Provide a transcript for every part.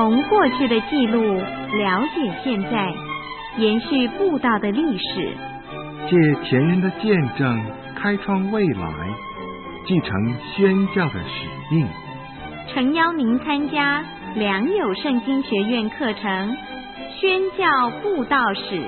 从过去的记录了解现在，延续布道的历史， 借前人的见证开创未来，继承宣教的使命。 诚邀您参加良友圣经学院课程宣教布道史。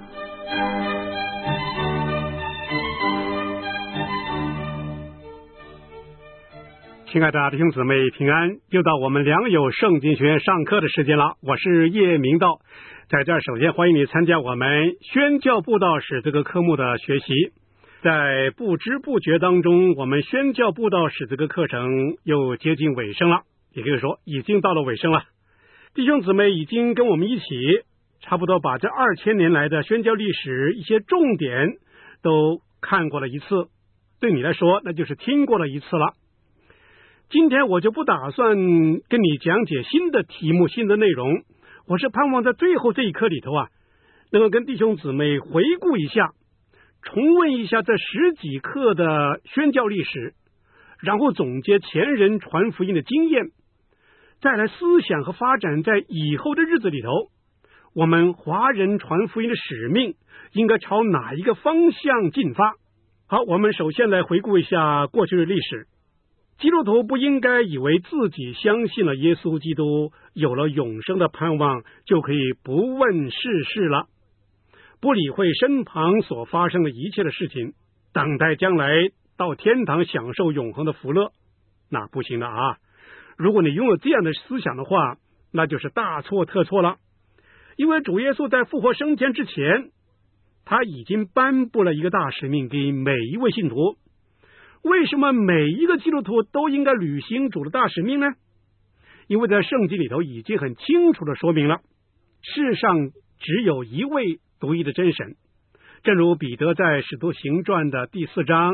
亲爱的弟兄姊妹平安，又到我们良友圣经学院上课的时间了。我是叶明道，在这儿首先欢迎你参加我们宣教布道史这个科目的学习。在不知不觉当中，我们宣教布道史这个课程又接近尾声了，也可以说已经到了尾声了。弟兄姊妹已经跟我们一起差不多把这2000年来的宣教历史一些重点都看过了一次，对你来说那就是听过了一次了。今天我就不打算跟你讲解新的题目、新的内容，我是盼望在最后这一课里头能够跟弟兄姊妹回顾一下，重温一下这10几课的宣教历史，然后总结前人传福音的经验，再来思想和发展在以后的日子里头，我们华人传福音的使命应该朝哪一个方向进发。好，我们首先来回顾一下过去的历史。基督徒不应该以为自己相信了耶稣基督，有了永生的盼望，就可以不问世事了，不理会身旁所发生的一切的事情，等待将来到天堂享受永恒的福乐。那不行的啊！如果你拥有这样的思想的话，那就是大错特错了。因为主耶稣在复活升天之前，他已经颁布了一个大使命给每一位信徒。为什么每一个基督徒都应该履行主的大使命呢？因为在圣经里头已经很清楚地说明了，世上只有一位独一的真神。正如彼得在使徒行传的第4章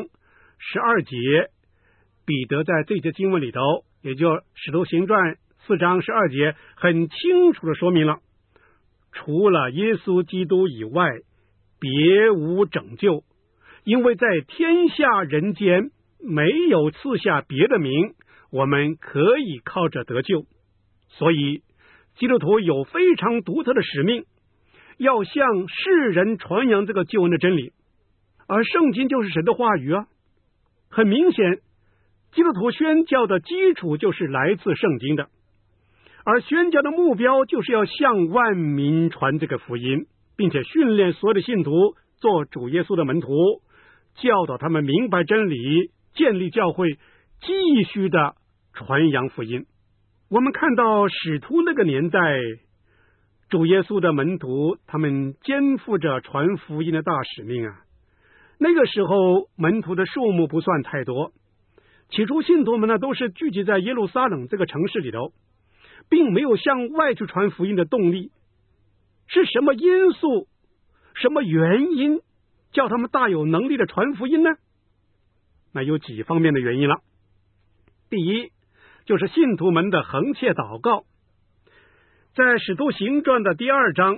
12节，彼得在这节经文里头，也就使徒行传4章12节，很清楚地说明了，除了耶稣基督以外，别无拯救，因为在天下人间没有赐下别的名，我们可以靠着得救。所以基督徒有非常独特的使命，要向世人传扬这个救恩的真理。而圣经就是神的话语啊，很明显，基督徒宣教的基础就是来自圣经的，而宣教的目标就是要向万民传这个福音，并且训练所有的信徒做主耶稣的门徒，教导他们明白真理，建立教会，继续的传扬福音。我们看到使徒那个年代，主耶稣的门徒他们肩负着传福音的大使命啊。那个时候门徒的数目不算太多，起初信徒们呢都是聚集在耶路撒冷这个城市里头，并没有向外去传福音的动力。是什么因素、什么原因叫他们大有能力的传福音呢？那有几方面的原因了。第一，就是信徒们的恒切祷告。在使徒行传的第二章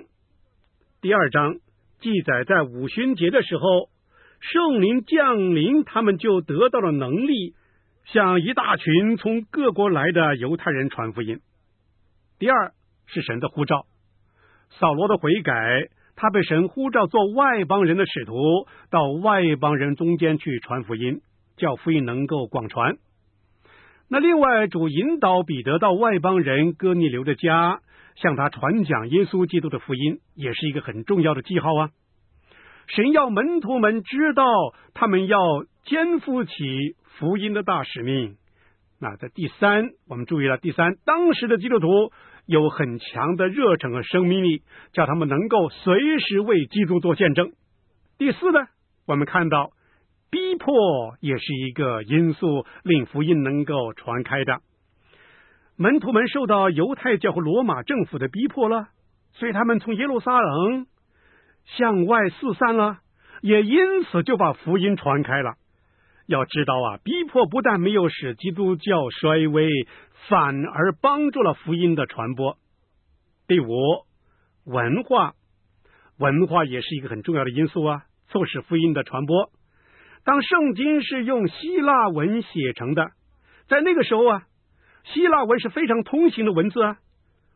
记载，在五旬节的时候，圣灵降临，他们就得到了能力，向一大群从各国来的犹太人传福音。第二是神的呼召，扫罗的悔改，他被神呼召做外邦人的使徒，到外邦人中间去传福音，叫福音能够广传。那另外，主引导彼得到外邦人哥尼流的家，向他传讲耶稣基督的福音，也是一个很重要的记号啊。神要门徒们知道，他们要肩负起福音的大使命。那在第三，我们注意了，第三，当时的基督徒有很强的热忱和生命力，叫他们能够随时为基督做见证。第四呢，我们看到逼迫也是一个因素，令福音能够传开的。门徒们受到犹太教和罗马政府的逼迫了，所以他们从耶路撒冷向外四散了，也因此就把福音传开了。要知道啊，逼迫不但没有使基督教衰微，反而帮助了福音的传播。第五，文化也是一个很重要的因素啊，促使福音的传播。当圣经是用希腊文写成的，在那个时候啊，希腊文是非常通行的文字啊，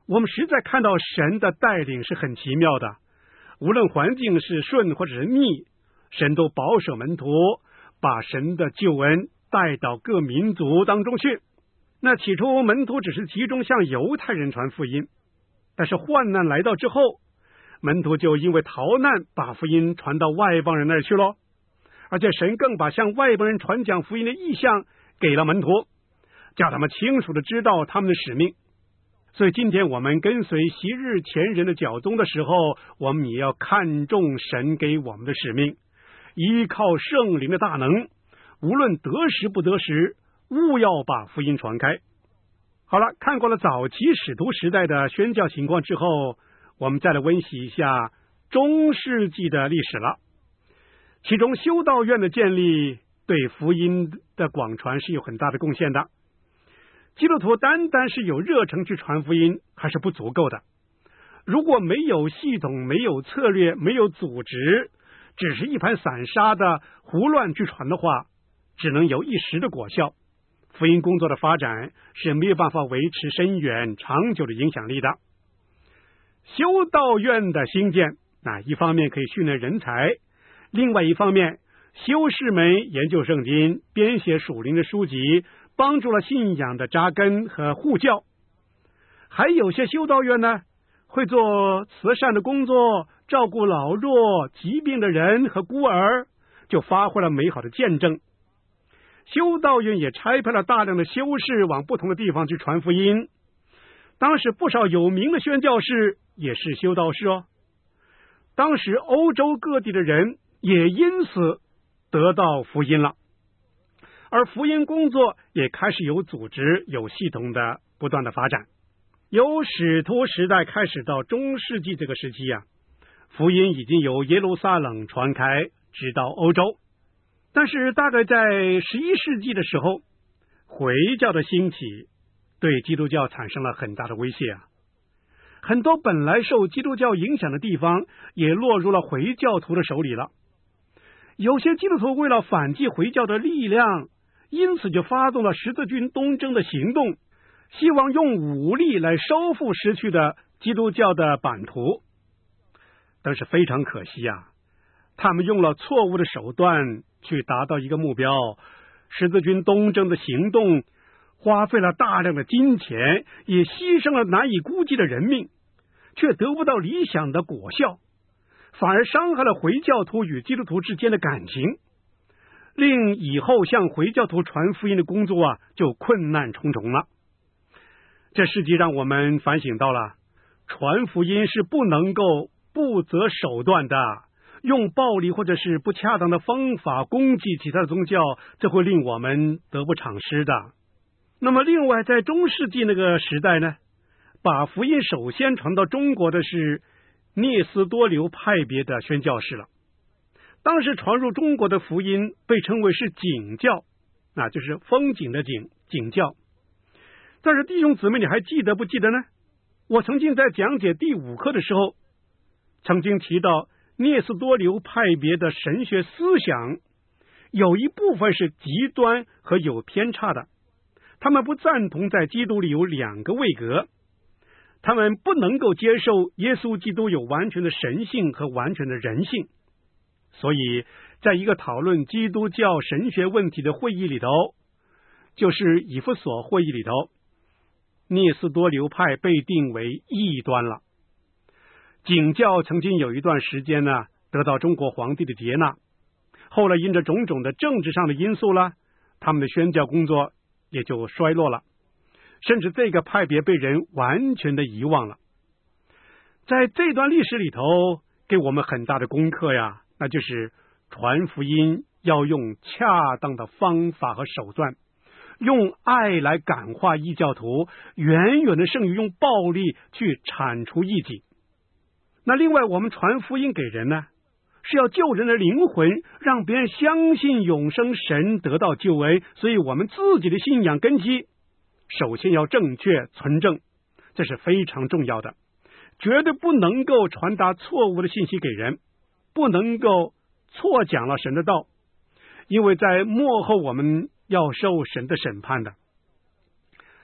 我们实在看到神的带领是很奇妙的，无论环境是顺或者是逆，神都保守门徒，把神的救恩带到各民族当中去。那起初门徒只是集中向犹太人传福音，但是患难来到之后，门徒就因为逃难把福音传到外邦人那儿去了，而且神更把向外邦人传讲福音的意向给了门徒，叫他们清楚的知道他们的使命。所以今天我们跟随昔日前人的脚踪的时候，我们也要看重神给我们的使命，依靠圣灵的大能，无论得时不得时，务要把福音传开。好了，看过了早期使徒时代的宣教情况之后，我们再来温习一下中世纪的历史了。其中修道院的建立对福音的广传是有很大的贡献的。基督徒单单是有热诚去传福音还是不足够的，如果没有系统、没有策略、没有组织，只是一盘散沙的胡乱去传的话，只能有一时的果效，福音工作的发展是没有办法维持深远长久的影响力的。修道院的兴建，一方面可以训练人才，另外一方面修士们研究圣经，编写属灵的书籍，帮助了信仰的扎根和护教。还有些修道院呢，会做慈善的工作，照顾老弱疾病的人和孤儿，就发挥了美好的见证。修道院也差派了大量的修士往不同的地方去传福音，当时不少有名的宣教士也是修道士哦。当时欧洲各地的人也因此得到福音了，而福音工作也开始有组织、有系统的不断的发展。由使徒时代开始到中世纪这个时期福音已经由耶路撒冷传开，直到欧洲。但是大概在11世纪的时候，回教的兴起对基督教产生了很大的威胁很多本来受基督教影响的地方也落入了回教徒的手里了。有些基督徒为了反击回教的力量，因此就发动了十字军东征的行动，希望用武力来收复失去的基督教的版图。但是非常可惜他们用了错误的手段去达到一个目标，十字军东征的行动花费了大量的金钱，也牺牲了难以估计的人命，却得不到理想的果效，反而伤害了回教徒与基督徒之间的感情，令以后向回教徒传福音的工作就困难重重了。这实际让我们反省到了，传福音是不能够不择手段的，用暴力或者是不恰当的方法攻击其他的宗教，这会令我们得不偿失的。那么另外在中世纪那个时代呢，把福音首先传到中国的是聂斯多流派别的宣教士了。当时传入中国的福音被称为是景教，就是风景的景，景教。但是弟兄姊妹，你还记得不记得呢？我曾经在讲解第5课的时候，曾经提到聂斯多流派别的神学思想有一部分是极端和有偏差的，他们不赞同在基督里有2个位格，他们不能够接受耶稣基督有完全的神性和完全的人性。所以在一个讨论基督教神学问题的会议里头，就是以弗所会议里头，聂斯多流派被定为异端了。景教曾经有一段时间得到中国皇帝的接纳，后来因着种种的政治上的因素他们的宣教工作也就衰落了，甚至这个派别被人完全的遗忘了。在这段历史里头给我们很大的功课那就是传福音要用恰当的方法和手段，用爱来感化异教徒，远远的胜于用暴力去铲除异己。那另外我们传福音给人呢，是要救人的灵魂，让别人相信永生神，得到救恩。所以我们自己的信仰根基首先要正确纯正，这是非常重要的，绝对不能够传达错误的信息给人，不能够错讲了神的道，因为在末后我们要受神的审判的。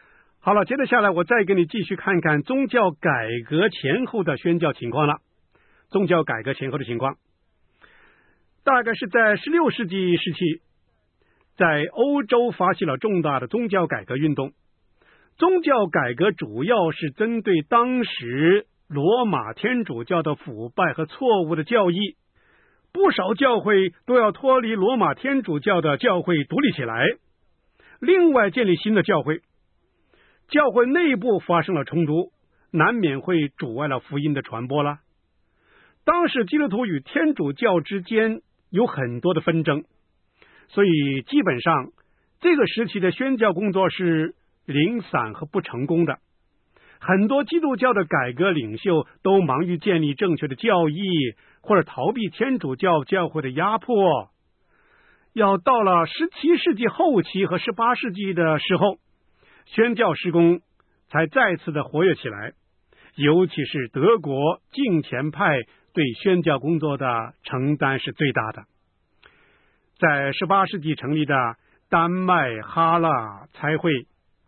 好了，接着下来我再跟你继续看看宗教改革前后的宣教情况了。宗教改革前后的情况，大概是在16世纪时期，在欧洲发起了重大的宗教改革运动。宗教改革主要是针对当时罗马天主教的腐败和错误的教义，不少教会都要脱离罗马天主教的教会独立起来，另外建立新的教会。教会内部发生了冲突，难免会阻碍了福音的传播了。当时基督徒与天主教之间有很多的纷争，所以基本上这个时期的宣教工作是零散和不成功的。很多基督教的改革领袖都忙于建立正确的教义，或者逃避天主教教会的压迫。要到了17世纪后期和18世纪的时候，宣教事工才再次的活跃起来，尤其是德国敬虔派对宣教工作的承担是最大的。在18世纪成立的丹麦哈勒差会，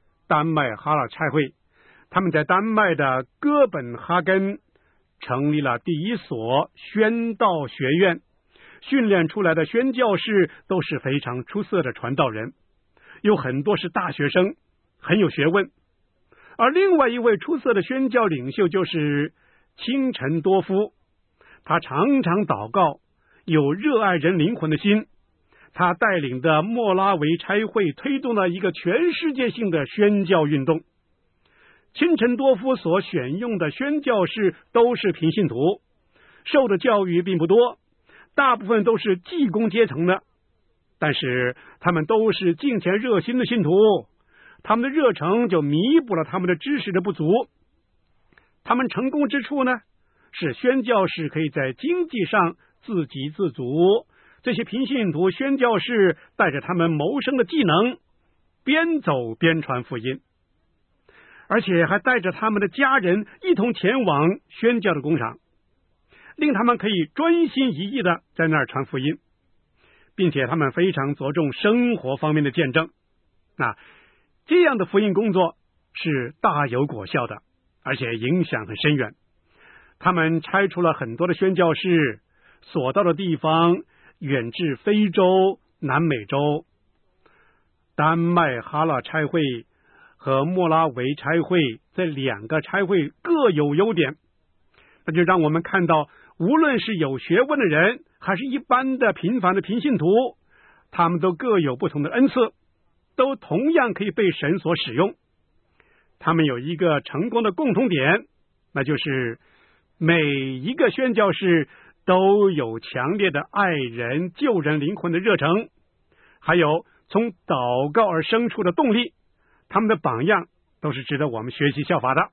他们在丹麦的哥本哈根成立了第一所宣道学院，训练出来的宣教士都是非常出色的传道人，有很多是大学生，很有学问。而另外一位出色的宣教领袖就是清晨多夫，他常常祷告，有热爱人灵魂的心。他带领的莫拉维差会推动了一个全世界性的宣教运动。清晨多夫所选用的宣教士都是平信徒，受的教育并不多，大部分都是技工阶层的，但是他们都是敬虔热心的信徒，他们的热诚就弥补了他们的知识的不足。他们成功之处呢，是宣教士可以在经济上自给自足，这些平信徒宣教士带着他们谋生的技能，边走边传福音，而且还带着他们的家人一同前往宣教的工厂，令他们可以专心一意的在那儿传福音，并且他们非常着重生活方面的见证。那这样的福音工作是大有果效的，而且影响很深远。他们拆除了很多的宣教士，所到的地方远至非洲、南美洲。丹麦哈勒差会和莫拉维差会这两个差会各有优点，那就让我们看到，无论是有学问的人，还是一般的平凡的平信徒，他们都各有不同的恩赐，都同样可以被神所使用。他们有一个成功的共同点，那就是每一个宣教士都有强烈的爱人救人灵魂的热诚，还有从祷告而生出的动力。他们的榜样都是值得我们学习效法的。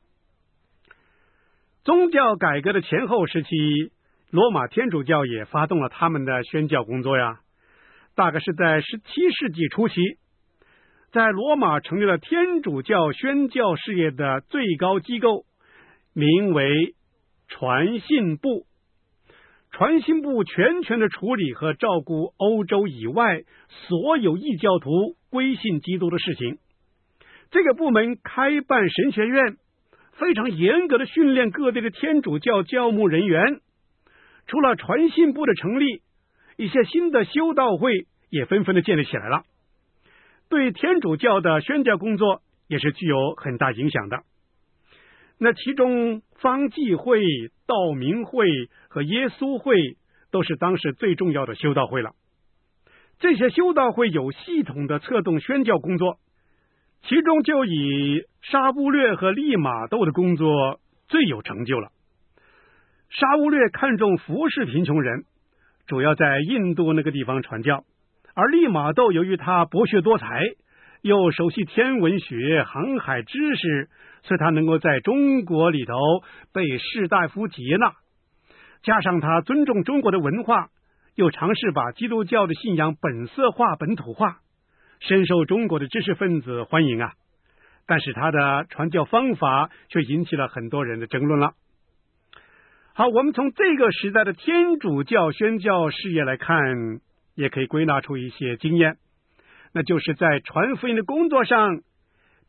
宗教改革的前后时期，罗马天主教也发动了他们的宣教工作呀。大概是在17世纪初期，在罗马成立了天主教宣教事业的最高机构，名为传信部。传信部全权的处理和照顾欧洲以外所有异教徒归信基督的事情。这个部门开办神学院，非常严格的训练各地的天主教教牧人员。除了传信部的成立，一些新的修道会也纷纷的建立起来了，对天主教的宣教工作也是具有很大影响的。那其中方济会、道明会和耶稣会都是当时最重要的修道会了。这些修道会有系统的策动宣教工作，其中就以沙乌略和利玛窦的工作最有成就了。沙乌略看重服侍贫穷人，主要在印度那个地方传教，而利玛窦由于他博学多才，又熟悉天文学、航海知识，所以他能够在中国里头被士大夫接纳。加上他尊重中国的文化，又尝试把基督教的信仰本色化、本土化，深受中国的知识分子欢迎啊。但是他的传教方法却引起了很多人的争论了。好，我们从这个时代的天主教宣教事业来看，也可以归纳出一些经验，那就是在传福音的工作上，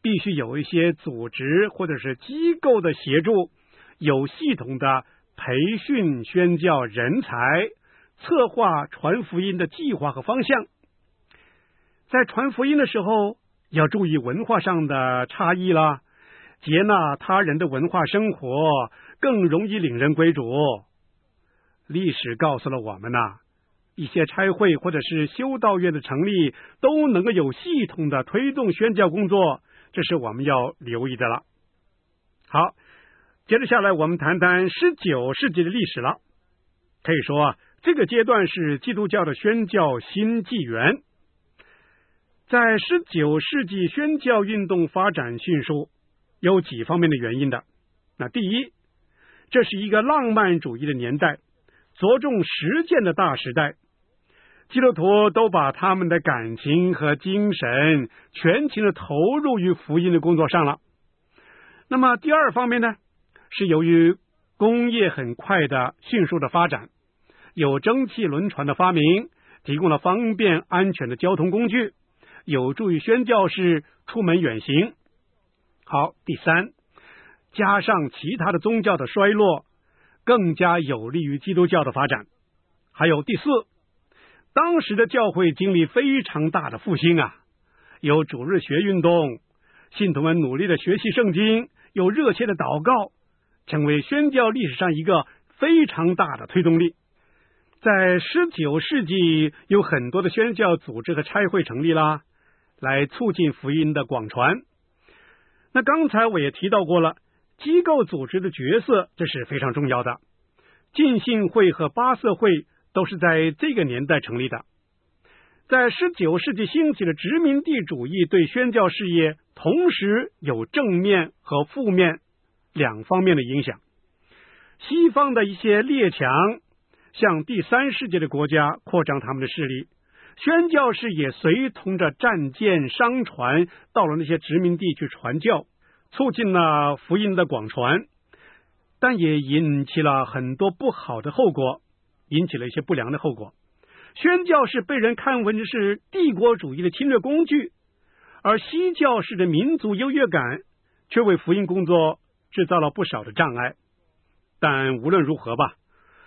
必须有一些组织或者是机构的协助，有系统的培训宣教人才，策划传福音的计划和方向。在传福音的时候，要注意文化上的差异啦，接纳他人的文化生活，更容易领人归主。历史告诉了我们一些差会或者是修道院的成立，都能够有系统的推动宣教工作，这是我们要留意的了。好，接着下来我们谈谈19世纪的历史了。可以说这个阶段是基督教的宣教新纪元。在19世纪宣教运动发展迅速，有几方面的原因的。那第一，这是一个浪漫主义的年代，着重实践的大时代，基督徒都把他们的感情和精神全情的投入于福音的工作上了。那么第二方面呢，是由于工业很快的迅速的发展，有蒸汽轮船的发明，提供了方便安全的交通工具，有助于宣教士出门远行。好，第三，加上其他的宗教的衰落，更加有利于基督教的发展。还有第四，当时的教会经历非常大的复兴有主日学运动，信徒们努力的学习圣经，有热切的祷告，成为宣教历史上一个非常大的推动力。在19世纪，有很多的宣教组织和差会成立啦，来促进福音的广传。那刚才我也提到过了，机构组织的角色这是非常重要的。浸信会和巴瑟会都是在这个年代成立的。在19世纪兴起的殖民地主义对宣教事业同时有正面和负面两方面的影响。西方的一些列强向第三世界的国家扩张他们的势力，宣教士也随同着战舰商船到了那些殖民地去传教，促进了福音的广传，但也引起了很多不好的后果，引起了一些不良的后果。宣教士被人看为是帝国主义的侵略工具，而西教士的民族优越感却为福音工作制造了不少的障碍。但无论如何吧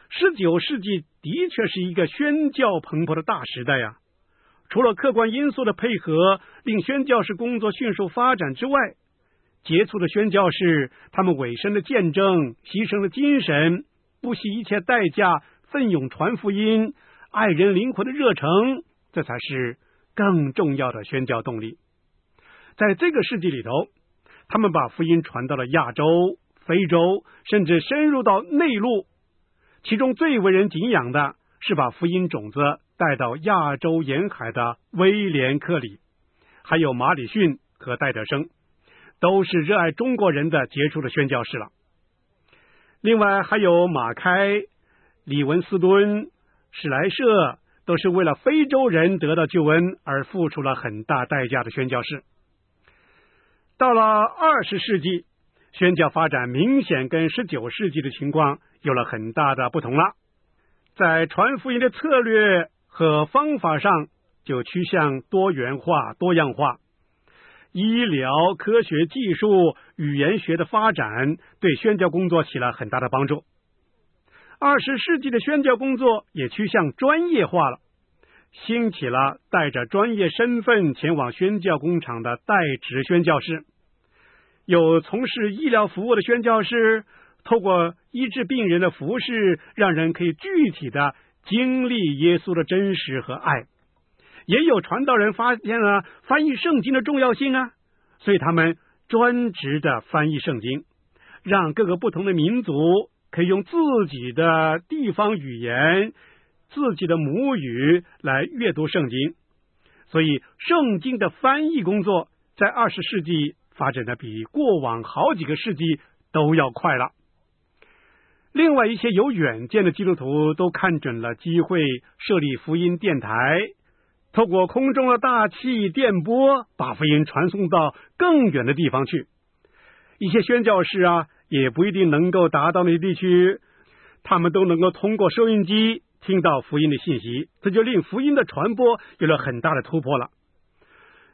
，19世纪的确是一个宣教蓬勃的大时代除了客观因素的配合令宣教士工作迅速发展之外，杰出的宣教士他们委身的见证，牺牲的精神，不惜一切代价奋勇传福音，爱人灵魂的热诚，这才是更重要的宣教动力。在这个世纪里头，他们把福音传到了亚洲、非洲，甚至深入到内陆。其中最为人敬仰的是把福音种子带到亚洲沿海的威廉克里，还有马里逊和戴德生，都是热爱中国人的杰出的宣教士了。另外还有马开、李文斯敦、史莱舍，都是为了非洲人得到救恩而付出了很大代价的宣教士。到了20世纪，宣教发展明显跟19世纪的情况有了很大的不同了。在传福音的策略和方法上就趋向多元化、多样化。医疗、科学技术、语言学的发展对宣教工作起了很大的帮助。20世纪的宣教工作也趋向专业化了，兴起了带着专业身份前往宣教工厂的代职宣教士，有从事医疗服务的宣教士，透过医治病人的服事，让人可以具体的经历耶稣的真实和爱。也有传道人发现了翻译圣经的重要性所以他们专职的翻译圣经，让各个不同的民族可以用自己的地方语言、自己的母语来阅读圣经。所以圣经的翻译工作在20世纪发展的比过往好几个世纪都要快了。另外一些有远见的基督徒都看准了机会，设立福音电台，透过空中的大气电波把福音传送到更远的地方去。一些宣教士也不一定能够达到那些地区，他们都能够通过收音机听到福音的信息，这就令福音的传播有了很大的突破了。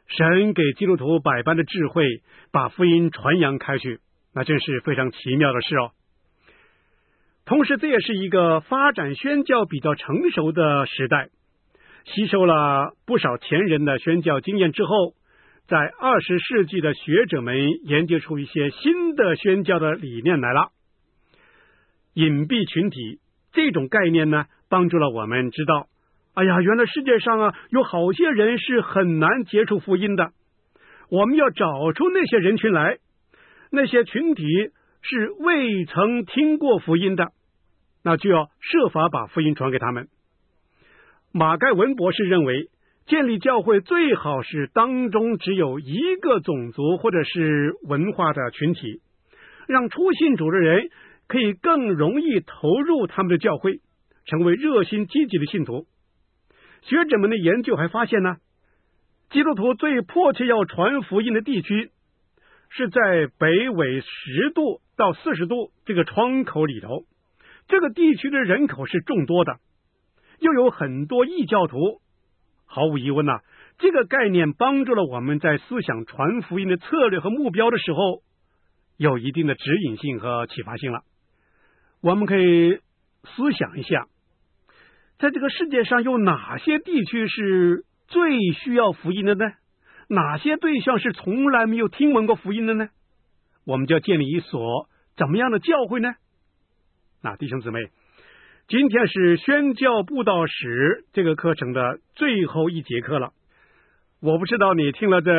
神给基督徒百般的智慧，把福音传扬开去，那真是非常奇妙的事哦。同时，这也是一个发展宣教比较成熟的时代，吸收了不少前人的宣教经验之后，在20世纪的学者们研究出一些新的宣教的理念来了。隐蔽群体这种概念呢，帮助了我们知道，原来世界上有好些人是很难接触福音的，我们要找出那些人群来，那些群体是未曾听过福音的，那就要设法把福音传给他们。马盖文博士认为，建立教会最好是当中只有一个种族或者是文化的群体，让初信主的人可以更容易投入他们的教会，成为热心积极的信徒。学者们的研究还发现呢，基督徒最迫切要传福音的地区是在北纬10度到40度这个窗口里头，这个地区的人口是众多的，又有很多异教徒。毫无疑问这个概念帮助了我们在思想传福音的策略和目标的时候有一定的指引性和启发性了。我们可以思想一下，在这个世界上有哪些地区是最需要福音的呢？哪些对象是从来没有听闻过福音的呢？我们就要建立一所怎么样的教会呢？那弟兄姊妹，今天是宣教布道史这个课程的最后一节课了。我不知道你听了这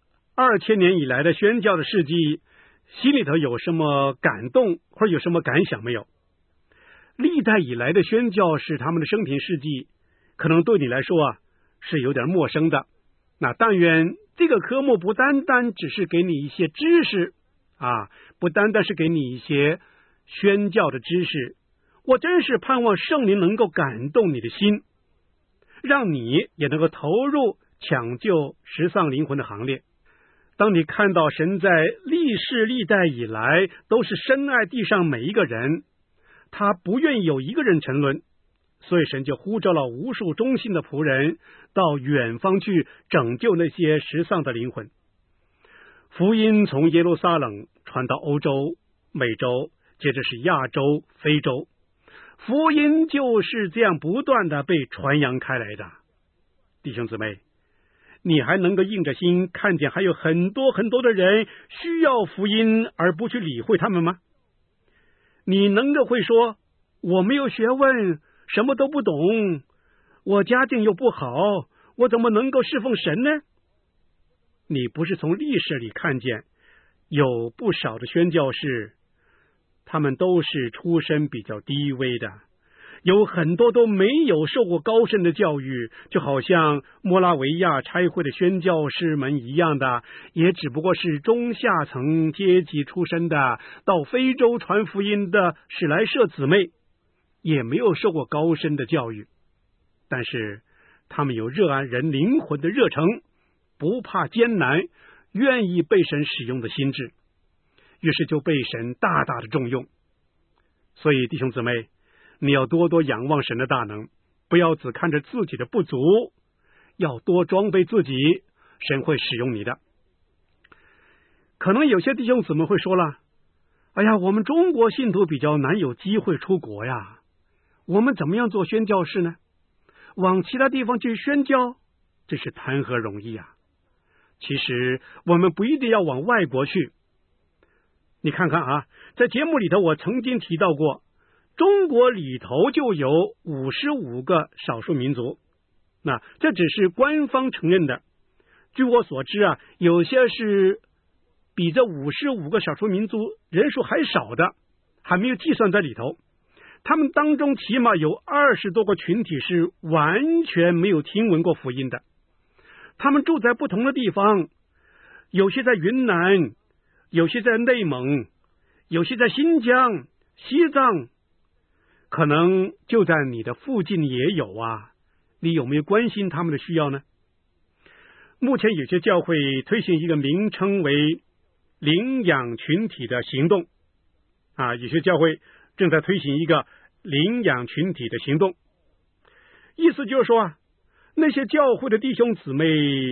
2000年以来的宣教的事迹，心里头有什么感动或者有什么感想没有？历代以来的宣教是他们的生平事迹，可能对你来说是有点陌生的。那但愿这个科目不单单只是给你一些知识不单单是给你一些宣教的知识，我真是盼望圣灵能够感动你的心，让你也能够投入抢救失丧灵魂的行列。当你看到神在历世历代以来都是深爱地上每一个人，他不愿意有一个人沉沦，所以神就呼召了无数忠心的仆人到远方去拯救那些失丧的灵魂。福音从耶路撒冷传到欧洲、美洲，接着是亚洲、非洲，福音就是这样不断的被传扬开来的。弟兄姊妹，你还能够硬着心看见还有很多很多的人需要福音而不去理会他们吗？你能够会说，我没有学问，什么都不懂，我家境又不好，我怎么能够侍奉神呢？你不是从历史里看见有不少的宣教士，他们都是出身比较低微的，有很多都没有受过高深的教育，就好像摩拉维亚差会的宣教士们一样的，也只不过是中下层阶级出身的，到非洲传福音的史莱舍姊妹，也没有受过高深的教育，但是他们有热爱人灵魂的热诚，不怕艰难，愿意被神使用的心智，于是就被神大大的重用。所以弟兄姊妹，你要多多仰望神的大能，不要只看着自己的不足，要多装备自己，神会使用你的。可能有些弟兄姊妹会说了，我们中国信徒比较难有机会出国呀，我们怎么样做宣教士呢？往其他地方去宣教，这是谈何容易啊！其实我们不一定要往外国去。你看看在节目里头我曾经提到过，中国里头就有55个少数民族，那这只是官方承认的。据我所知有些是比这55个少数民族人数还少的，还没有计算在里头。他们当中起码有20多个群体是完全没有听闻过福音的。他们住在不同的地方，有些在云南，有些在内蒙，有些在新疆、西藏，可能就在你的附近也有你有没有关心他们的需要呢？目前有些教会推行一个名称为领养群体的行动有些教会正在推行一个领养群体的行动，意思就是说那些教会的弟兄姊妹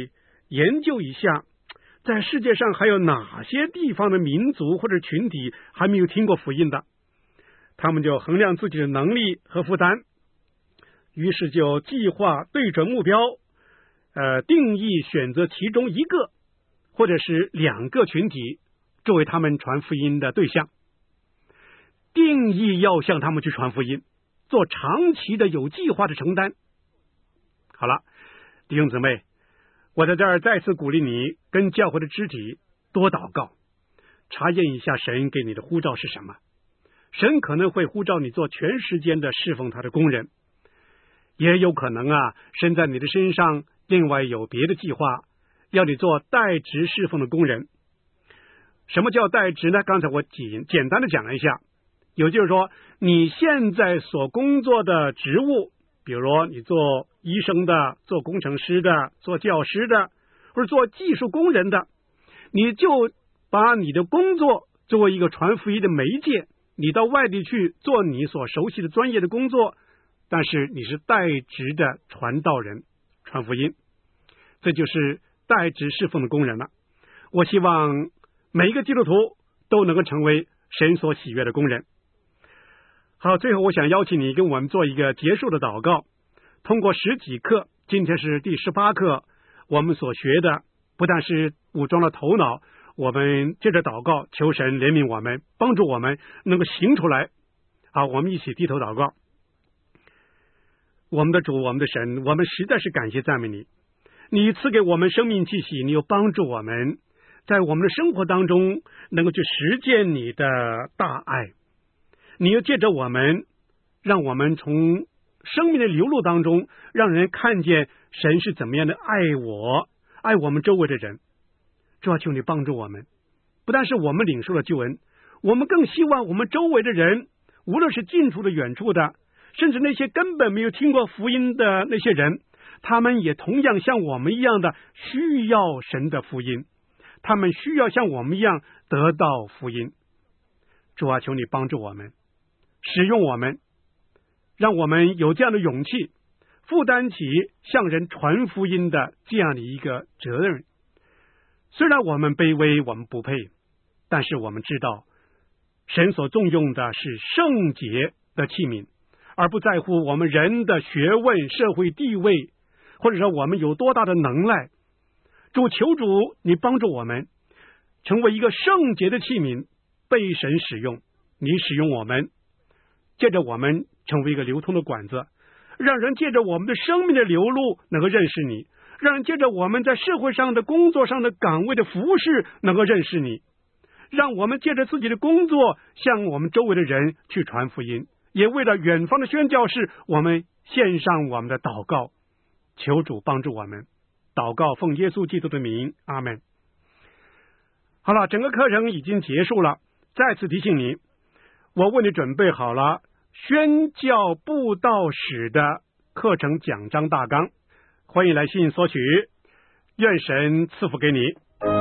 研究一下，在世界上还有哪些地方的民族或者群体还没有听过福音的。他们就衡量自己的能力和负担，于是就计划对准目标，定义选择其中一个或者是2个群体作为他们传福音的对象，定义要向他们去传福音，做长期的有计划的承担。好了，弟兄姊妹，我在这儿再次鼓励你跟教会的肢体多祷告，查验一下神给你的呼召是什么。神可能会呼召你做全时间的侍奉他的工人，也有可能神在你的身上另外有别的计划，要你做代职侍奉的工人。什么叫代职呢？刚才我简单的讲了一下，也就是说你现在所工作的职务，比如说你做医生的，做工程师的，做教师的，或者做技术工人的，你就把你的工作作为一个传福音的媒介，你到外地去做你所熟悉的专业的工作，但是你是代职的传道人，传福音，这就是代职侍奉的工人了。我希望每一个基督徒都能够成为神所喜悦的工人。好，最后我想邀请你跟我们做一个结束的祷告。通过10几课，今天是第18课，我们所学的不但是武装了头脑，我们接着祷告，求神怜悯我们，帮助我们能够行出来。好，我们一起低头祷告。我们的主，我们的神，我们实在是感谢赞美你，你赐给我们生命气息，你又帮助我们在我们的生活当中能够去实践你的大爱，你又借着我们，让我们从生命的流露当中，让人看见神是怎么样的爱我们周围的人。主啊，求你帮助我们，不但是我们领受了救恩，我们更希望我们周围的人，无论是近处的远处的，甚至那些根本没有听过福音的那些人，他们也同样像我们一样的需要神的福音，他们需要像我们一样得到福音。主啊，求你帮助我们，使用我们，让我们有这样的勇气，负担起向人传福音的这样的一个责任。虽然我们卑微，我们不配，但是我们知道神所重用的是圣洁的器皿，而不在乎我们人的学问、社会地位，或者说我们有多大的能耐。主，求主你帮助我们成为一个圣洁的器皿，被神使用，你使用我们，借着我们成为一个流通的管子，让人借着我们的生命的流露能够认识你，让人借着我们在社会上的工作上的岗位的服事能够认识你，让我们借着自己的工作向我们周围的人去传福音，也为了远方的宣教士，我们献上我们的祷告。求主帮助我们，祷告奉耶稣基督的名，阿们。好了，整个课程已经结束了，再次提醒你，我为你准备好了宣教布道史的课程讲章大纲，欢迎来信索取，愿神赐福给你。